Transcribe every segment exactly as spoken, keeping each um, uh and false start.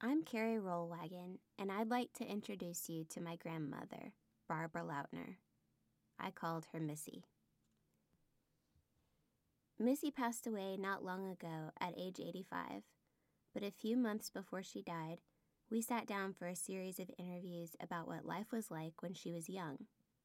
I'm Carrie Rollwagon, and I'd like to introduce you to my grandmother, Barbara Lautner. I called her Missy. Missy passed away not long ago at age eighty-five, but a few months before she died, we sat down for a series of interviews about what life was like when she was young.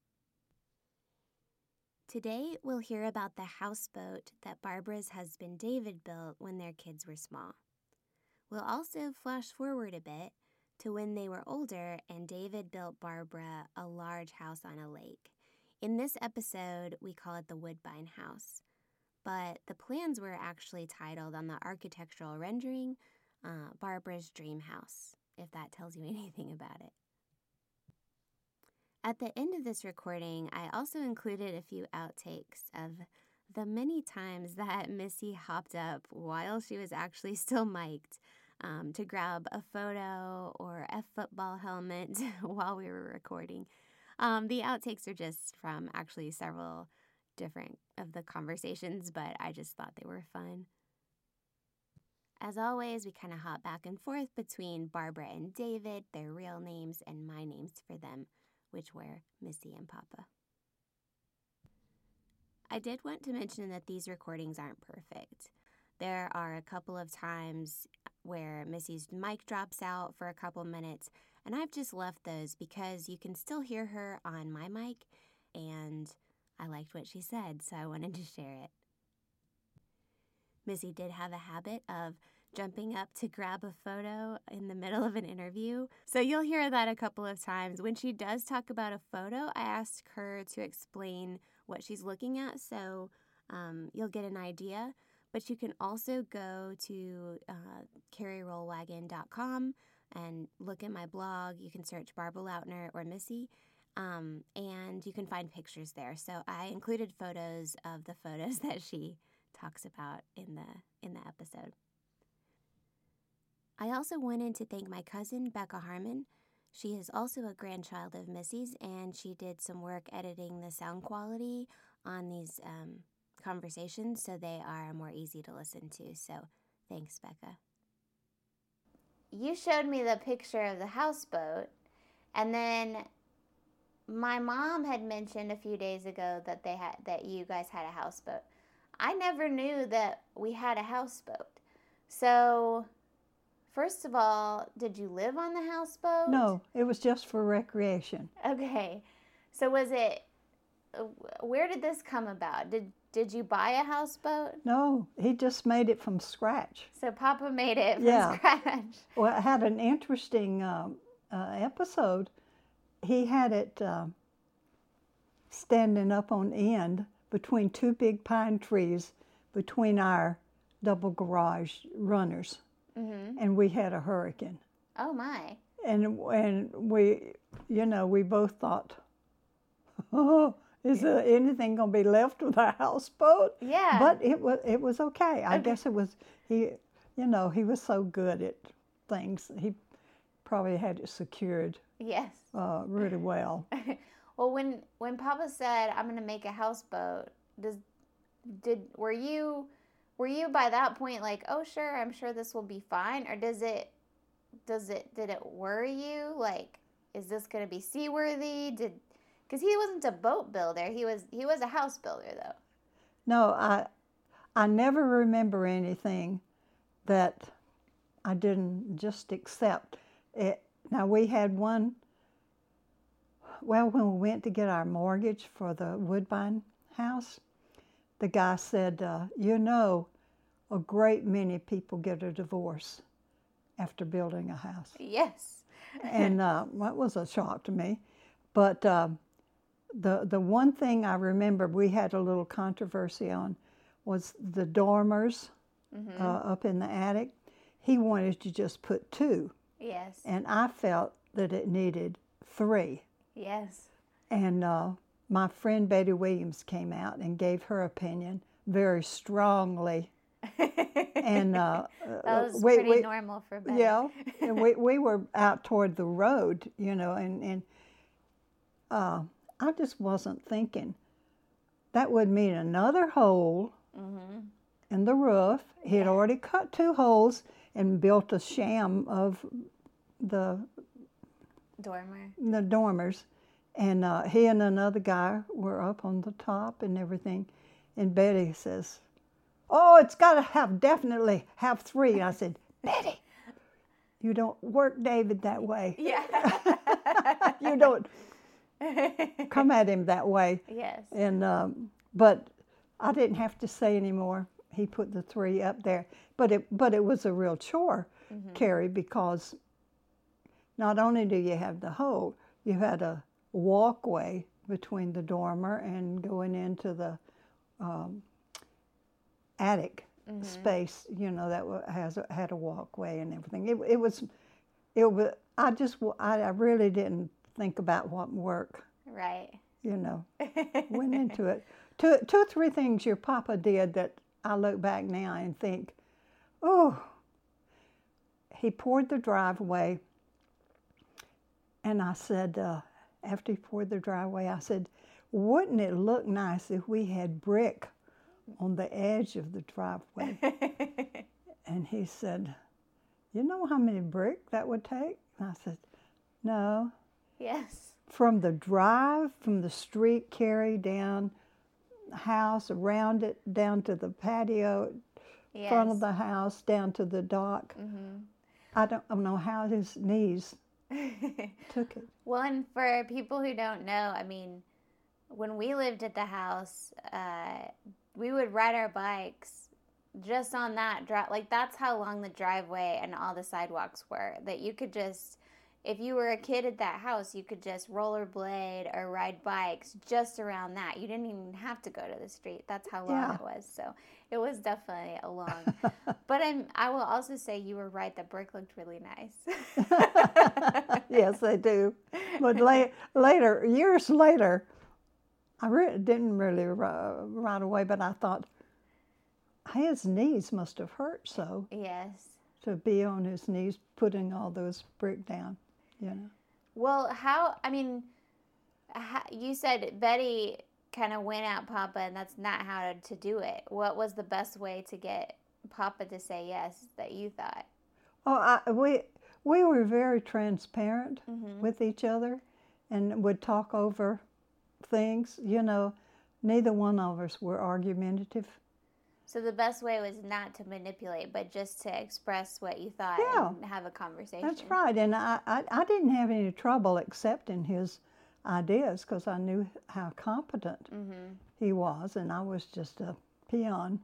Today, we'll hear about the houseboat that Barbara's husband David built when their kids were small. We'll also flash forward a bit to when they were older and David built Barbara a large house on a lake. In this episode, we call it the Woodbine House, but the plans were actually titled on the architectural rendering, uh, Barbara's Dream House, if that tells you anything about it. At the end of this recording, I also included a few outtakes of the many times that Missy hopped up while she was actually still mic'd um, to grab a photo or a football helmet while we were recording. Um, the outtakes are just from actually several different of the conversations, but I just thought they were fun. As always, we kind of hop back and forth between Barbara and David, their real names, and my names for them, which were Missy and Papa. I did want to mention that these recordings aren't perfect. There are a couple of times where Missy's mic drops out for a couple minutes, and I've just left those because you can still hear her on my mic, and I liked what she said, so I wanted to share it. Missy did have a habit of jumping up to grab a photo in the middle of an interview, so you'll hear that a couple of times. When she does talk about a photo, I ask her to explain what she's looking at, so um, you'll get an idea. But you can also go to uh, carrie rollwagon dot com and look at my blog. You can search Barbara Lautner or Missy, um, and you can find pictures there. So I included photos of the photos that she talks about in the in the episode. I also wanted to thank my cousin, Becca Harmon. She is also a grandchild of Missy's, and she did some work editing the sound quality on these um, conversations so they are more easy to listen to. So thanks, Becca. You showed me the picture of the houseboat, and then my mom had mentioned a few days ago that they had that you guys had a houseboat. I never knew that we had a houseboat. So, first of all, did you live on the houseboat? No, it was just for recreation. Okay. So was it, where did this come about? Did did you buy a houseboat? No, he just made it from scratch. So Papa made it from Yeah. scratch. Well, it had an interesting um, uh, episode. He had it uh, standing up on end between two big pine trees between our double garage runners. Mm-hmm. And we had a hurricane. Oh, my. And, and we, you know, we both thought, oh, is there anything going to be left of the houseboat? Yeah. But it was it was okay. I Okay. guess it was, he, you know, he was so good at things. He probably had it secured Yes. uh, really well. Well, when when Papa said, I'm going to make a houseboat, does did were you were you by that point like, oh, sure, I'm sure this will be fine? Or does it, does it, did it worry you? Like, is this going to be seaworthy? Did, because he wasn't a boat builder. He was, he was a house builder, though. No, I I never remember anything that I didn't just accept. It, now, we had one, well, when we went to get our mortgage for the Woodbine house, the guy said, uh, you know, a great many people get a divorce after building a house. Yes. And uh, that was a shock to me. But uh, the the one thing I remember we had a little controversy on was the dormers Mm-hmm. uh, up in the attic. He wanted to just put two, Yes. and I felt that it needed three. Yes. And uh, my friend Betty Williams came out and gave her opinion very strongly. And uh, That was we, pretty we, normal for Betty. yeah, and we we were out toward the road, you know, and and uh, I just wasn't thinking that would mean another hole Mm-hmm. in the roof. He had Yeah. already cut two holes and built a sham of the Dormer. the dormers, and uh, he and another guy were up on the top and everything. And Betty says, "Oh, it's got to have definitely have three." And I said, "Betty, you don't work David that way. Yeah. You don't come at him that way." Yes. And um, but I didn't have to say any more. He put the three up there, but it but it was a real chore, mm-hmm. Carrie, because not only do you have the hole, you had a walkway between the dormer and going into the um, attic mm-hmm. space. You know that has had a walkway and everything. It it was it was. I just I, I really didn't think about what work. Right. You know, went into it. Two two or three things your papa did that I look back now and think, oh, he poured the driveway. And I said, uh, after he poured the driveway, I said, wouldn't it look nice if we had brick on the edge of the driveway? And he said, you know how many brick that would take? And I said, no. Yes. From the drive, from the street, Carrie, down house, around it, down to the patio, yes. Front of the house, down to the dock. Mm-hmm. I don't, I don't know how his knees took it. Well, and for people who don't know, I mean, when we lived at the house, uh, we would ride our bikes just on that drive. Like, that's how long the driveway and all the sidewalks were. That you could just, if you were a kid at that house, you could just rollerblade or ride bikes just around that. You didn't even have to go to the street. That's how long yeah. it was. So it was definitely a long. But I'm, I will also say you were right. The brick looked really nice. Yes, they do. But la- later, years later, I re- didn't really uh, right away, but I thought his knees must have hurt so. Yes. To be on his knees putting all those brick down. You know. Well, how, I mean, how, you said Betty kind of went at Papa, and that's not how to do it. What was the best way to get Papa to say yes that you thought? Oh, I, we we were very transparent mm-hmm. with each other and would talk over things. You know, neither one of us were argumentative. So the best way was not to manipulate, but just to express what you thought yeah, and have a conversation. That's right. And I, I, I didn't have any trouble accepting his ideas because I knew how competent mm-hmm. he was, and I was just a peon.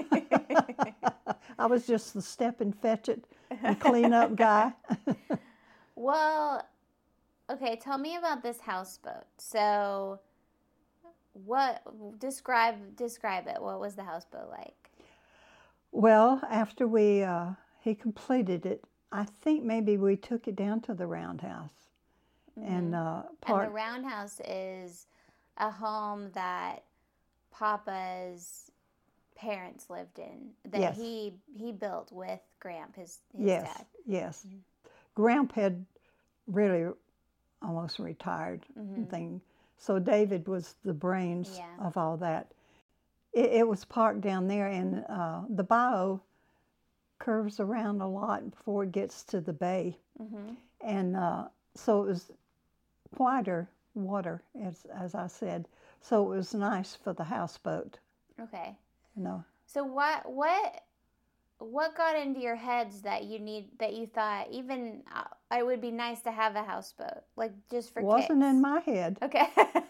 I was just the step and fetch it and clean up guy. Well, okay, tell me about this houseboat. So what, describe describe it. What was the houseboat like? Well, after we uh, he completed it, I think maybe we took it down to the Roundhouse. Mm-hmm. And uh, part- and the Roundhouse is a home that Papa's parents lived in, that yes. he he built with Gramp, his, his yes. dad. Yes, yes. Mm-hmm. Gramp had really almost retired mm-hmm. thing. So David was the brains yeah. of all that. It, it was parked down there, and uh, the bayou curves around a lot before it gets to the bay. Mm-hmm. And uh, so it was quieter water, as as I said. So it was nice for the houseboat. Okay. You know. So what what what got into your heads that you need that you thought even uh, it would be nice to have a houseboat, like just for wasn't kicks? In my head. Okay.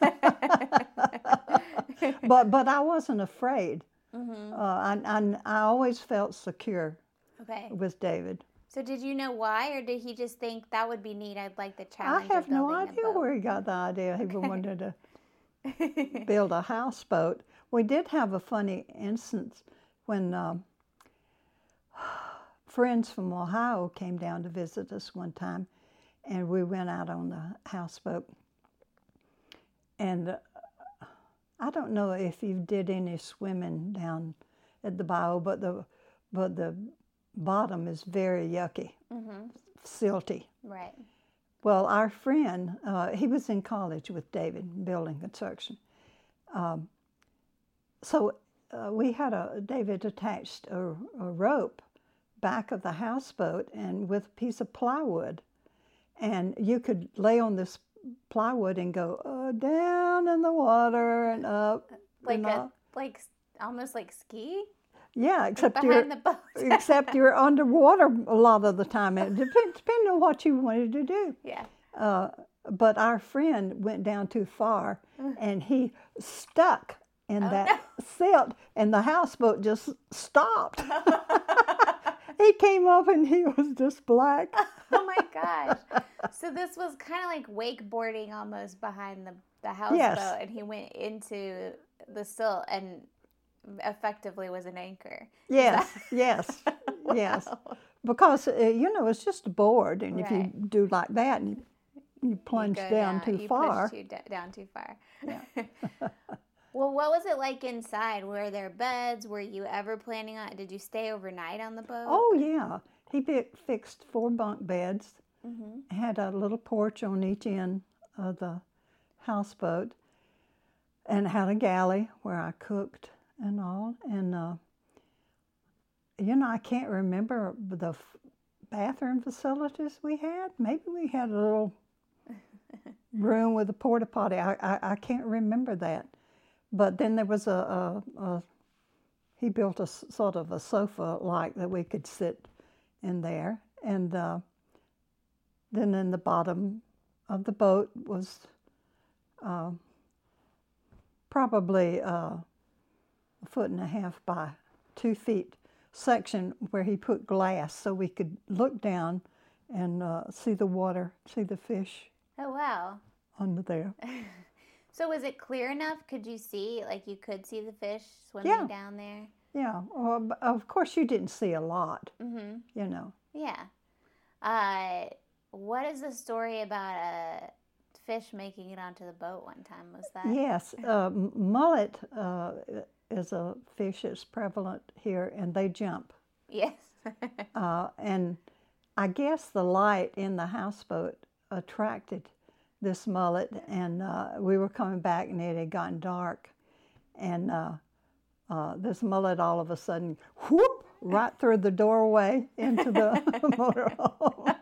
but but I wasn't afraid. Mm-hmm. Uh, I, I I always felt secure. Okay. With David. So did you know why, or did he just think that would be neat? I'd like the challenge. I have of no idea a boat. where he got the idea. He Okay. wanted to build a houseboat. We did have a funny instance when um, friends from Ohio came down to visit us one time, and we went out on the houseboat. And uh, I don't know if you did any swimming down at the bayou, but the but the bottom is very yucky, mm-hmm. silty. Right. Well, our friend, uh, he was in college with David, building construction. Um, so uh, we had a, David attached a, a rope back of the houseboat and with a piece of plywood. and you could lay on this plywood and go uh, down in the water and up. Like and a up. like almost like ski. Yeah, except behind you're the boat. except you're underwater a lot of the time. It depends depending on what you wanted to do. Yeah. Uh, but our friend went down too far, and he stuck in Oh, that no. silt, and the houseboat just stopped. He came up, and he was just black. Oh my gosh. So this was kind of like wakeboarding almost behind the, the houseboat, Yes. and he went into the silt and effectively was an anchor. Is Yes, that- yes, yes. Wow. Because, uh, you know, it's just a board, and if you Right. do like that, and you, you You plunge go down, too you far. pushed you d- down too far. Yeah. Well, what was it like inside? Were there beds? Were you ever planning on? Did you stay overnight on the boat? Oh, yeah. He fi- fixed four bunk beds, Mm-hmm. had a little porch on each end of the houseboat, and had a galley where I cooked and all. And, uh, you know, I can't remember the f- bathroom facilities we had. Maybe we had a little room with a porta potty. I, I, I can't remember that. But then there was a, a, a he built a s- sort of a sofa like that we could sit in there. And uh, then in the bottom of the boat was uh, probably uh, a foot and a half by two feet section where he put glass so we could look down and uh, see the water, see the fish Oh, wow. under there. So was it clear enough? Could you see, like you could see the fish swimming Yeah. down there? Yeah, well, b- of course you didn't see a lot, Mm-hmm. you know. Yeah. Uh, what is the story about a fish making it onto the boat one time? Was that? Yes, uh, m- mullet uh, is a fish that's prevalent here, and they jump. Yes. Uh, and I guess the light in the houseboat attracted this mullet, and uh, we were coming back, and it had gotten dark, and uh, uh, this mullet all of a sudden, whoop, right through the doorway into the motorhome.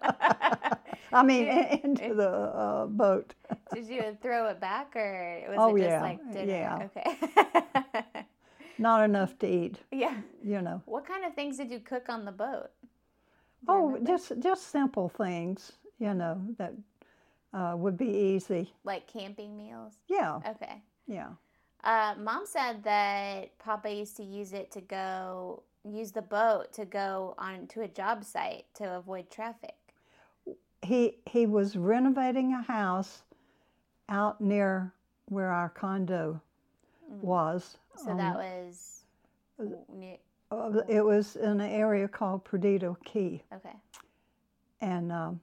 I mean, into the uh, boat. Did you throw it back, or was Oh, it just yeah, like dinner? yeah. Okay. Not enough to eat, Yeah. you know. What kind of things did you cook on the boat? Do you Oh, remember? just just simple things, you know, that uh, would be easy. Like camping meals? Yeah, Okay. yeah. Uh, Mom said that Papa used to use it to go, use the boat to go on to a job site to avoid traffic. He he was renovating a house out near where our condo was. So that was near, Uh, it was in an area called Perdido Key, okay. and um,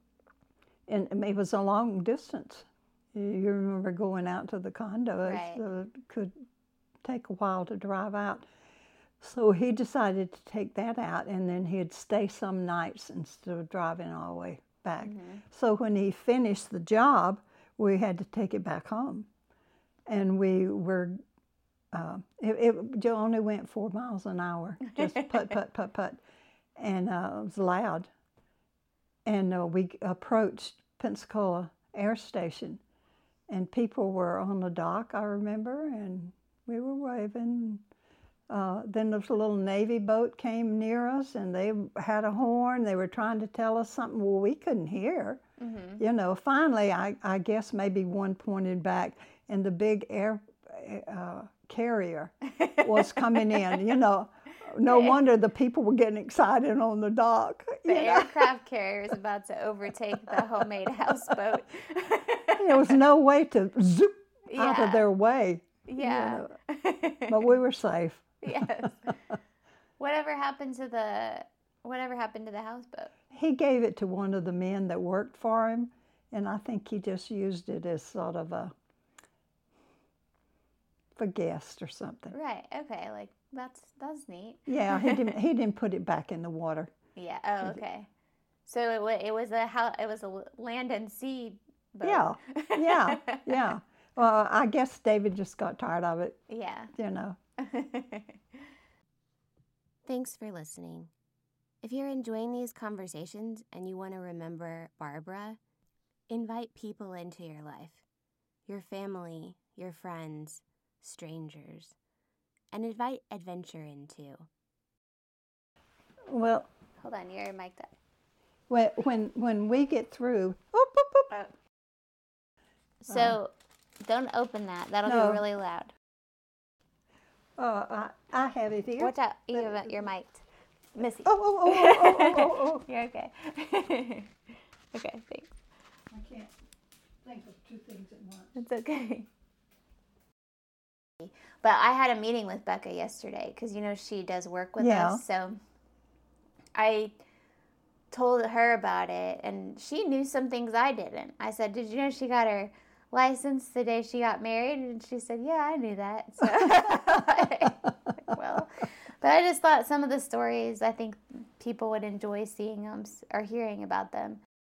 and it was a long distance. You remember going out to the condo? It Right. uh, could take a while to drive out. So he decided to take that out, and then he'd stay some nights instead of driving all the way back. Mm-hmm. So when he finished the job, we had to take it back home, and we were. Uh, it, it only went four miles an hour, just put, put, put, put, and uh, it was loud. And uh, we approached Pensacola Air Station, and people were on the dock, I remember, and we were waving. Uh, then this little Navy boat came near us, and they had a horn. They were trying to tell us something. Well, we couldn't hear. Mm-hmm. You know, finally, I, I guess maybe one pointed back, and the big air uh, carrier was coming in. You know, no The- wonder the people were getting excited on the dock. The you know? aircraft carrier is about to overtake the homemade houseboat. There was no way to zoop out Yeah. of their way. Yeah. But we were safe. Yes. Whatever happened to the whatever happened to the houseboat? He gave it to one of the men that worked for him, and I think he just used it as sort of a for guest or something. Right. Okay. Like that's that's neat. Yeah, he didn't he didn't put it back in the water. Yeah. Oh, okay. So it was it was a how it was a land and sea boat. Yeah, yeah, yeah. Well, I guess David just got tired of it, Yeah. you know. Thanks for listening. If you're enjoying these conversations and you want to remember Barbara, invite people into your life, your family, your friends, strangers, and invite adventure in too. Well, Hold on, you're mic'd up. when when, when we get through, oop, oop, oop. So don't open that. That'll No. be really loud. Uh, I, I have it here. Watch out. You're, you're mic'd. Missy. Oh, oh, oh, oh, oh, oh, oh. You're okay. Okay, thanks. I can't think of two things at once. It's okay. But I had a meeting with Becca yesterday because, you know, she does work with Yeah. us. So I told her about it, and she knew some things I didn't. I said, did you know she got her license the day she got married? And she said, yeah, I knew that. So, like, well, but I just thought some of the stories, I think people would enjoy seeing them or hearing about them.